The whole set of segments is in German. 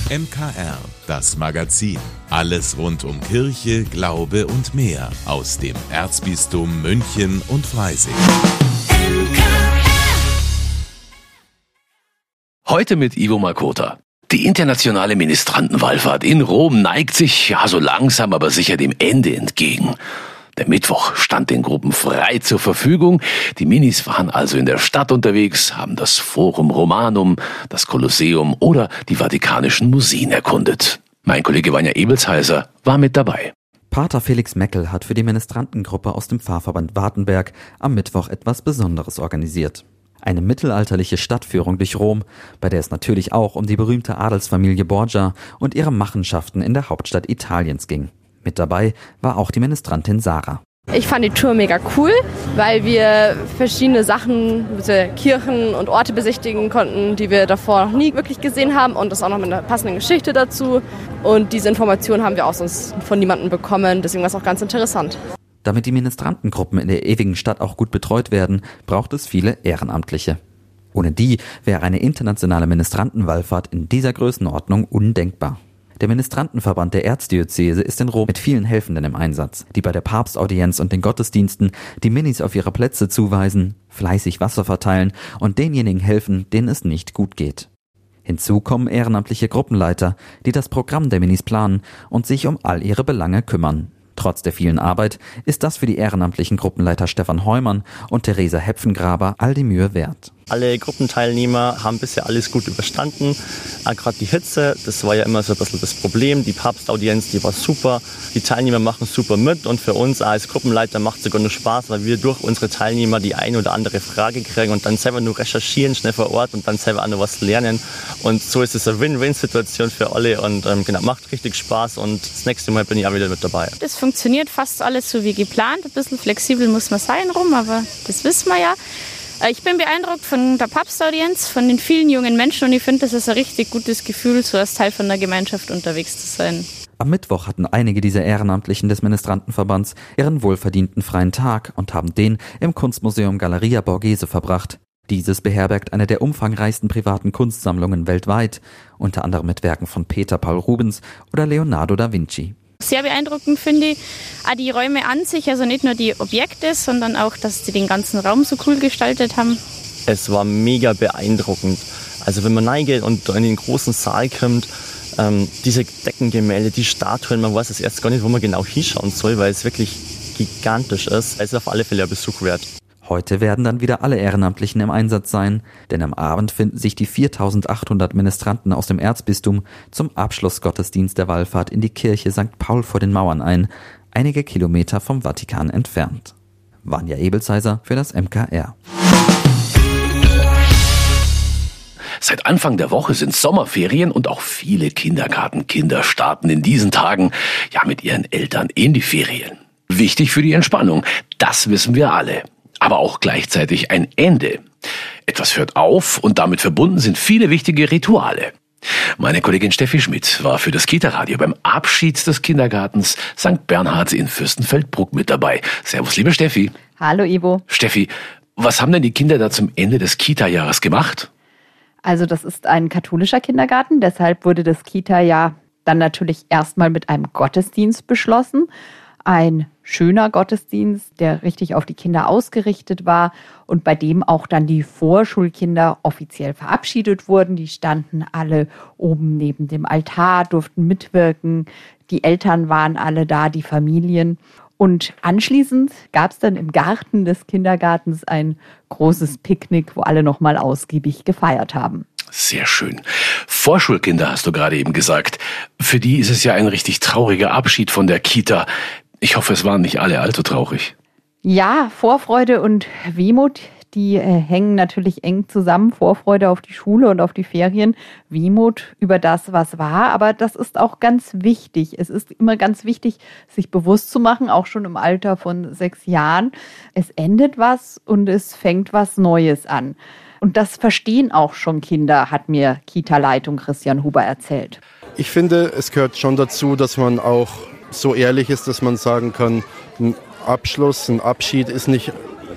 MKR, das Magazin. Alles rund um Kirche, Glaube und mehr aus dem Erzbistum München und Freising. Heute mit Ivo Makota. Die internationale Ministrantenwallfahrt in Rom neigt sich so langsam aber sicher dem Ende entgegen. Der Mittwoch stand den Gruppen frei zur Verfügung. Die Minis waren also in der Stadt unterwegs, haben das Forum Romanum, das Kolosseum oder die Vatikanischen Museen erkundet. Mein Kollege Vanja Ebelsheiser war mit dabei. Pater Felix Meckel hat für die Ministrantengruppe aus dem Pfarrverband Wartenberg am Mittwoch etwas Besonderes organisiert. Eine mittelalterliche Stadtführung durch Rom, bei der es natürlich auch um die berühmte Adelsfamilie Borgia und ihre Machenschaften in der Hauptstadt Italiens ging. Mit dabei war auch die Ministrantin Sarah. Ich fand die Tour mega cool, weil wir verschiedene Sachen, Kirchen und Orte besichtigen konnten, die wir davor noch nie wirklich gesehen haben und das auch noch mit einer passenden Geschichte dazu. Und diese Informationen haben wir auch sonst von niemandem bekommen, deswegen war es auch ganz interessant. Damit die Ministrantengruppen in der ewigen Stadt auch gut betreut werden, braucht es viele Ehrenamtliche. Ohne die wäre eine internationale Ministrantenwallfahrt in dieser Größenordnung undenkbar. Der Ministrantenverband der Erzdiözese ist in Rom mit vielen Helfenden im Einsatz, die bei der Papstaudienz und den Gottesdiensten die Minis auf ihre Plätze zuweisen, fleißig Wasser verteilen und denjenigen helfen, denen es nicht gut geht. Hinzu kommen ehrenamtliche Gruppenleiter, die das Programm der Minis planen und sich um all ihre Belange kümmern. Trotz der vielen Arbeit ist das für die ehrenamtlichen Gruppenleiter Stefan Heumann und Theresa Hepfengraber all die Mühe wert. Alle Gruppenteilnehmer haben bisher alles gut überstanden. Gerade die Hitze, das war ja immer so ein bisschen das Problem. Die Papstaudienz, die war super. Die Teilnehmer machen super mit und für uns als Gruppenleiter macht es sogar nur Spaß, weil wir durch unsere Teilnehmer die eine oder andere Frage kriegen und dann selber nur recherchieren, schnell vor Ort und dann selber auch noch was lernen. Und so ist es eine Win-Win-Situation für alle und macht richtig Spaß und das nächste Mal bin ich auch wieder mit dabei. Das funktioniert fast alles so wie geplant. Ein bisschen flexibel muss man sein rum, aber das wissen wir ja. Ich bin beeindruckt von der Papstaudienz, von den vielen jungen Menschen und ich finde, das ist ein richtig gutes Gefühl, so als Teil von der Gemeinschaft unterwegs zu sein. Am Mittwoch hatten einige dieser Ehrenamtlichen des Ministrantenverbands ihren wohlverdienten freien Tag und haben den im Kunstmuseum Galleria Borghese verbracht. Dieses beherbergt eine der umfangreichsten privaten Kunstsammlungen weltweit, unter anderem mit Werken von Peter Paul Rubens oder Leonardo da Vinci. Sehr beeindruckend finde ich auch die Räume an sich, also nicht nur die Objekte, sondern auch, dass sie den ganzen Raum so cool gestaltet haben. Es war mega beeindruckend. Also wenn man reingeht und in den großen Saal kommt, diese Deckengemälde, die Statuen, man weiß es erst gar nicht, wo man genau hinschauen soll, weil es wirklich gigantisch ist. Es ist auf alle Fälle ein Besuch wert. Heute werden dann wieder alle Ehrenamtlichen im Einsatz sein, denn am Abend finden sich die 4.800 Ministranten aus dem Erzbistum zum Abschlussgottesdienst der Wallfahrt in die Kirche St. Paul vor den Mauern ein, einige Kilometer vom Vatikan entfernt. Vanja Ebelsheiser für das MKR. Seit Anfang der Woche sind Sommerferien und auch viele Kindergartenkinder starten in diesen Tagen mit ihren Eltern in die Ferien. Wichtig für die Entspannung, das wissen wir alle. Aber auch gleichzeitig ein Ende. Etwas hört auf und damit verbunden sind viele wichtige Rituale. Meine Kollegin Steffi Schmidt war für das Kita-Radio beim Abschied des Kindergartens St. Bernhard in Fürstenfeldbruck mit dabei. Servus, liebe Steffi. Hallo, Ivo. Steffi, was haben denn die Kinder da zum Ende des Kita-Jahres gemacht? Also das ist ein katholischer Kindergarten, deshalb wurde das Kita-Jahr dann natürlich erstmal mit einem Gottesdienst beschlossen. Ein schöner Gottesdienst, der richtig auf die Kinder ausgerichtet war und bei dem auch dann die Vorschulkinder offiziell verabschiedet wurden. Die standen alle oben neben dem Altar, durften mitwirken. Die Eltern waren alle da, die Familien. Und anschließend gab es dann im Garten des Kindergartens ein großes Picknick, wo alle nochmal ausgiebig gefeiert haben. Sehr schön. Vorschulkinder hast du gerade eben gesagt. Für die ist es ja ein richtig trauriger Abschied von der Kita. Ich hoffe, es waren nicht alle allzu traurig. Ja, Vorfreude und Wehmut, die hängen natürlich eng zusammen. Vorfreude auf die Schule und auf die Ferien, Wehmut über das, was war. Aber das ist auch ganz wichtig. Es ist immer ganz wichtig, sich bewusst zu machen, auch schon im Alter von 6 Jahren. Es endet was und es fängt was Neues an. Und das verstehen auch schon Kinder, hat mir Kita-Leitung Christian Huber erzählt. Ich finde, es gehört schon dazu, dass man auch so ehrlich ist, dass man sagen kann, ein Abschluss, ein Abschied ist nicht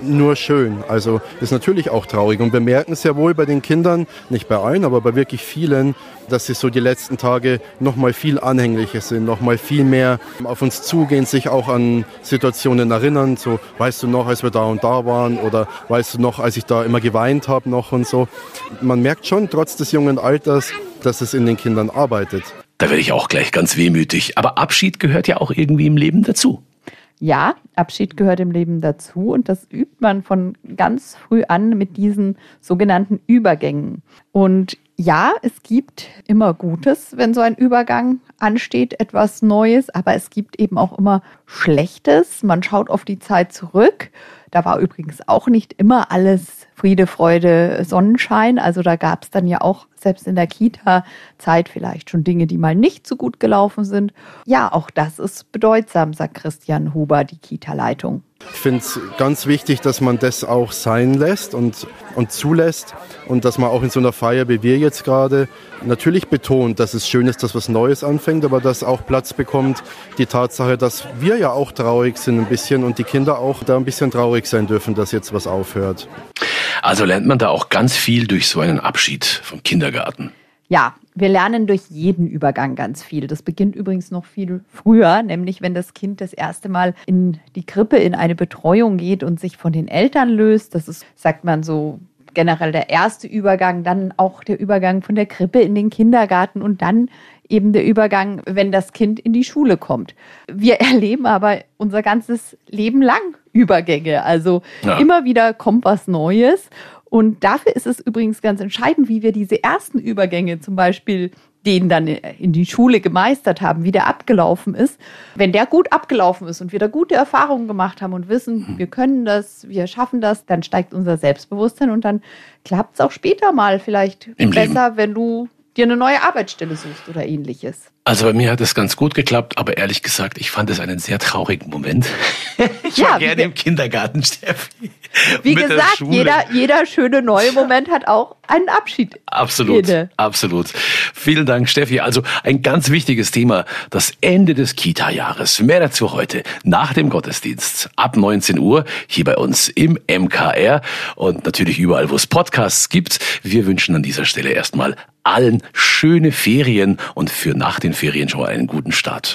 nur schön. Also ist natürlich auch traurig. Und wir merken sehr wohl bei den Kindern, nicht bei allen, aber bei wirklich vielen, dass sie so die letzten Tage noch mal viel anhänglicher sind, noch mal viel mehr auf uns zugehen, sich auch an Situationen erinnern. So, weißt du noch, als wir da und da waren? Oder weißt du noch, als ich da immer geweint habe noch und so. Man merkt schon, trotz des jungen Alters, dass es in den Kindern arbeitet. Da werde ich auch gleich ganz wehmütig. Aber Abschied gehört ja auch irgendwie im Leben dazu. Ja, Abschied gehört im Leben dazu und das übt man von ganz früh an mit diesen sogenannten Übergängen. Und ja, es gibt immer Gutes, wenn so ein Übergang ansteht, etwas Neues, aber es gibt eben auch immer Schlechtes. Man schaut auf die Zeit zurück. Da war übrigens auch nicht immer alles Friede, Freude, Sonnenschein. Also da gab es dann ja auch selbst in der Kita-Zeit vielleicht schon Dinge, die mal nicht so gut gelaufen sind. Ja, auch das ist bedeutsam, sagt Christian Huber, die Kita-Leitung. Ich finde es ganz wichtig, dass man das auch sein lässt und zulässt und dass man auch in so einer Feier, wie wir jetzt gerade, natürlich betont, dass es schön ist, dass was Neues anfängt, aber dass auch Platz bekommt die Tatsache, dass wir ja auch traurig sind ein bisschen und die Kinder auch da ein bisschen traurig sein dürfen, dass jetzt was aufhört. Also lernt man da auch ganz viel durch so einen Abschied vom Kindergarten. Ja, wir lernen durch jeden Übergang ganz viel. Das beginnt übrigens noch viel früher, nämlich wenn das Kind das erste Mal in die Krippe, in eine Betreuung geht und sich von den Eltern löst. Das ist, sagt man so, generell der erste Übergang, dann auch der Übergang von der Krippe in den Kindergarten und dann eben der Übergang, wenn das Kind in die Schule kommt. Wir erleben aber unser ganzes Leben lang Übergänge. Also immer wieder kommt was Neues. Und dafür ist es übrigens ganz entscheidend, wie wir diese ersten Übergänge zum Beispiel, den dann in die Schule gemeistert haben, wie der abgelaufen ist. Wenn der gut abgelaufen ist und wir da gute Erfahrungen gemacht haben und wissen, wir können das, wir schaffen das, dann steigt unser Selbstbewusstsein und dann klappt es auch später mal vielleicht besser, wenn du dir eine neue Arbeitsstelle suchst oder ähnliches. Also bei mir hat es ganz gut geklappt, aber ehrlich gesagt, ich fand es einen sehr traurigen Moment. Ich war gerne im Kindergarten, Steffi. Wie gesagt, jeder schöne neue Moment hat auch einen Abschied. Absolut, absolut. Vielen Dank, Steffi. Also ein ganz wichtiges Thema, das Ende des Kita-Jahres. Mehr dazu heute nach dem Gottesdienst ab 19 Uhr hier bei uns im MKR und natürlich überall, wo es Podcasts gibt. Wir wünschen an dieser Stelle erstmal allen schöne Ferien und für nach den Ferien schon mal einen guten Start.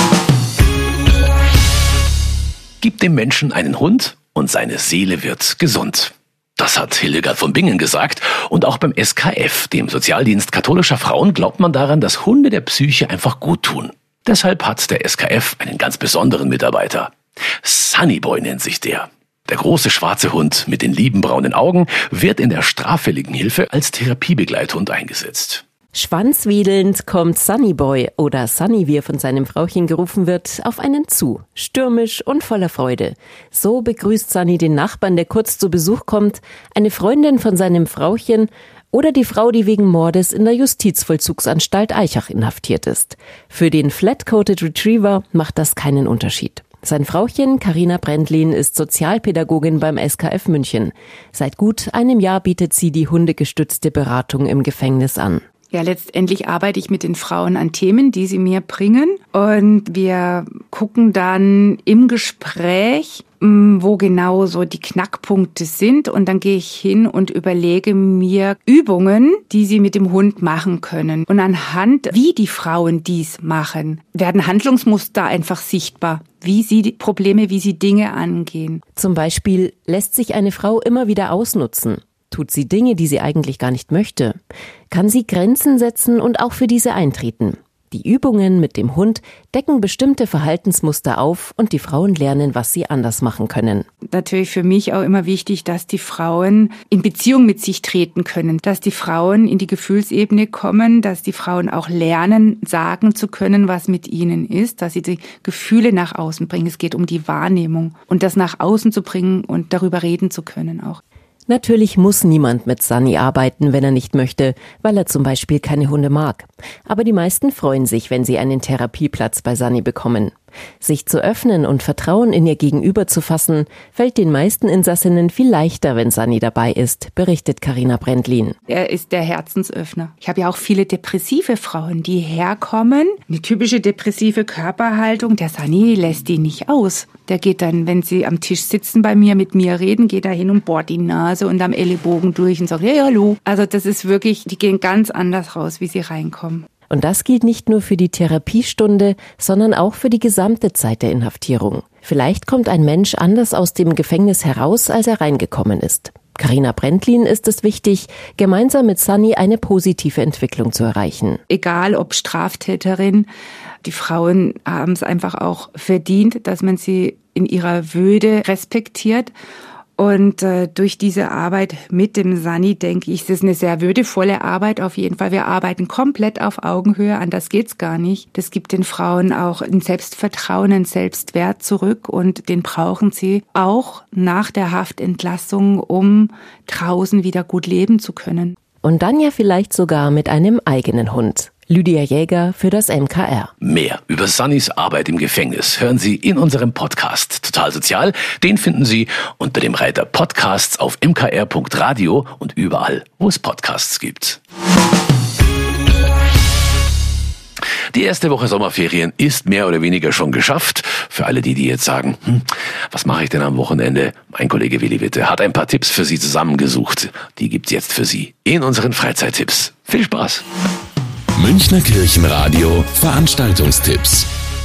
Gib dem Menschen einen Hund und seine Seele wird gesund. Das hat Hildegard von Bingen gesagt. Und auch beim SKF, dem Sozialdienst katholischer Frauen, glaubt man daran, dass Hunde der Psyche einfach gut tun. Deshalb hat der SKF einen ganz besonderen Mitarbeiter. Sunnyboy nennt sich der. Der große schwarze Hund mit den lieben braunen Augen wird in der straffälligen Hilfe als Therapiebegleithund eingesetzt. Schwanzwedelnd kommt Sunnyboy oder Sunny, wie er von seinem Frauchen gerufen wird, auf einen zu. Stürmisch und voller Freude. So begrüßt Sunny den Nachbarn, der kurz zu Besuch kommt, eine Freundin von seinem Frauchen oder die Frau, die wegen Mordes in der Justizvollzugsanstalt Aichach inhaftiert ist. Für den Flat-Coated Retriever macht das keinen Unterschied. Sein Frauchen, Carina Brendlin, ist Sozialpädagogin beim SKF München. Seit gut einem Jahr bietet sie die hundegestützte Beratung im Gefängnis an. Ja, letztendlich arbeite ich mit den Frauen an Themen, die sie mir bringen. Und wir gucken dann im Gespräch, wo genau so die Knackpunkte sind. Und dann gehe ich hin und überlege mir Übungen, die sie mit dem Hund machen können. Und anhand, wie die Frauen dies machen, werden Handlungsmuster einfach sichtbar. Wie sie die Probleme, wie sie Dinge angehen. Zum Beispiel lässt sich eine Frau immer wieder ausnutzen. Tut sie Dinge, die sie eigentlich gar nicht möchte? Kann sie Grenzen setzen und auch für diese eintreten? Die Übungen mit dem Hund decken bestimmte Verhaltensmuster auf und die Frauen lernen, was sie anders machen können. Natürlich für mich auch immer wichtig, dass die Frauen in Beziehung mit sich treten können, dass die Frauen in die Gefühlsebene kommen, dass die Frauen auch lernen, sagen zu können, was mit ihnen ist, dass sie die Gefühle nach außen bringen. Es geht um die Wahrnehmung und das nach außen zu bringen und darüber reden zu können auch. Natürlich muss niemand mit Sunny arbeiten, wenn er nicht möchte, weil er zum Beispiel keine Hunde mag. Aber die meisten freuen sich, wenn sie einen Therapieplatz bei Sunny bekommen. Sich zu öffnen und Vertrauen in ihr Gegenüber zu fassen, fällt den meisten Insassinnen viel leichter, wenn Sunny dabei ist, berichtet Carina Brändlin. Er ist der Herzensöffner. Ich habe ja auch viele depressive Frauen, die herkommen. Eine typische depressive Körperhaltung. Der Sunny lässt die nicht aus. Der geht dann, wenn sie am Tisch sitzen bei mir, mit mir reden, geht er hin und bohrt die Nase und am Ellenbogen durch und sagt, hey, hallo. Also das ist wirklich, die gehen ganz anders raus, wie sie reinkommen. Und das gilt nicht nur für die Therapiestunde, sondern auch für die gesamte Zeit der Inhaftierung. Vielleicht kommt ein Mensch anders aus dem Gefängnis heraus, als er reingekommen ist. Carina Brändlin ist es wichtig, gemeinsam mit Sunny eine positive Entwicklung zu erreichen. Egal ob Straftäterin, die Frauen haben es einfach auch verdient, dass man sie in ihrer Würde respektiert. Und durch diese Arbeit mit dem Sunny, denke ich, es ist eine sehr würdevolle Arbeit auf jeden Fall. Wir arbeiten komplett auf Augenhöhe, anders geht's gar nicht. Das gibt den Frauen auch ein Selbstvertrauen, einen Selbstwert zurück und den brauchen sie auch nach der Haftentlassung, um draußen wieder gut leben zu können. Und dann ja vielleicht sogar mit einem eigenen Hund. Lydia Jäger für das MKR. Mehr über Sunnys Arbeit im Gefängnis hören Sie in unserem Podcast Total Sozial. Den finden Sie unter dem Reiter Podcasts auf mkr.radio und überall, wo es Podcasts gibt. Die erste Woche Sommerferien ist mehr oder weniger schon geschafft. Für alle die jetzt sagen, was mache ich denn am Wochenende? Mein Kollege Willi Witte hat ein paar Tipps für Sie zusammengesucht. Die gibt's jetzt für Sie in unseren Freizeittipps. Viel Spaß! Münchner Kirchenradio Veranstaltungstipps.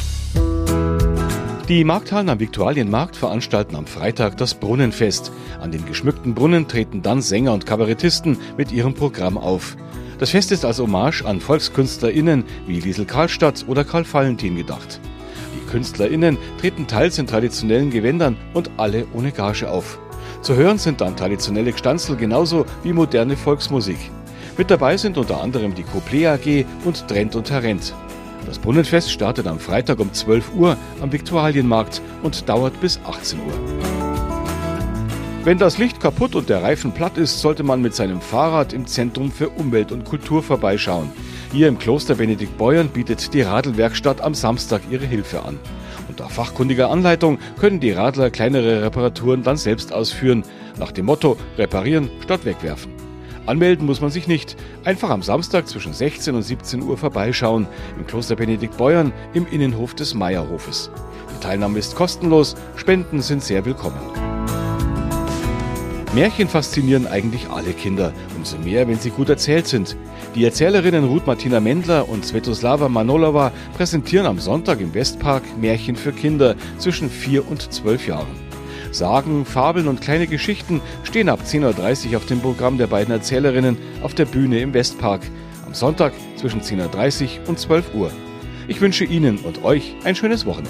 Die Markthallen am Viktualienmarkt veranstalten am Freitag das Brunnenfest. An den geschmückten Brunnen treten dann Sänger und Kabarettisten mit ihrem Programm auf. Das Fest ist als Hommage an VolkskünstlerInnen wie Liesl Karlstadt oder Karl Valentin gedacht. Die KünstlerInnen treten teils in traditionellen Gewändern und alle ohne Gage auf. Zu hören sind dann traditionelle Gstanzl genauso wie moderne Volksmusik. Mit dabei sind unter anderem die Couplet AG und Trent und Tarent. Das Brunnenfest startet am Freitag um 12 Uhr am Viktualienmarkt und dauert bis 18 Uhr. Wenn das Licht kaputt und der Reifen platt ist, sollte man mit seinem Fahrrad im Zentrum für Umwelt und Kultur vorbeischauen. Hier im Kloster Benediktbeuern bietet die Radlwerkstatt am Samstag ihre Hilfe an. Unter fachkundiger Anleitung können die Radler kleinere Reparaturen dann selbst ausführen, nach dem Motto reparieren statt wegwerfen. Anmelden muss man sich nicht. Einfach am Samstag zwischen 16 und 17 Uhr vorbeischauen im Kloster Benediktbeuern im Innenhof des Meierhofes. Die Teilnahme ist kostenlos, Spenden sind sehr willkommen. Märchen faszinieren eigentlich alle Kinder, umso mehr, wenn sie gut erzählt sind. Die Erzählerinnen Ruth Martina Mendler und Svetoslava Manolova präsentieren am Sonntag im Westpark Märchen für Kinder zwischen 4 und 12 Jahren. Sagen, Fabeln und kleine Geschichten stehen ab 10.30 Uhr auf dem Programm der beiden Erzählerinnen auf der Bühne im Westpark. Am Sonntag zwischen 10.30 Uhr und 12 Uhr. Ich wünsche Ihnen und euch ein schönes Wochenende.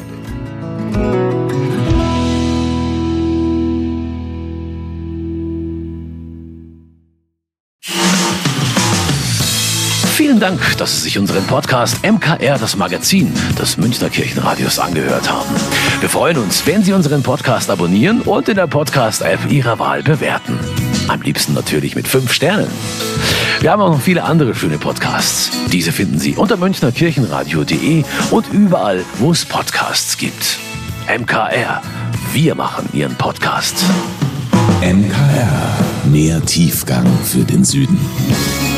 Vielen Dank, dass Sie sich unseren Podcast MKR, das Magazin des Münchner Kirchenradios, angehört haben. Wir freuen uns, wenn Sie unseren Podcast abonnieren und in der Podcast-App Ihrer Wahl bewerten. Am liebsten natürlich mit 5 Sternen. Wir haben auch noch viele andere schöne Podcasts. Diese finden Sie unter münchnerkirchenradio.de und überall, wo es Podcasts gibt. MKR, wir machen Ihren Podcast. MKR, mehr Tiefgang für den Süden.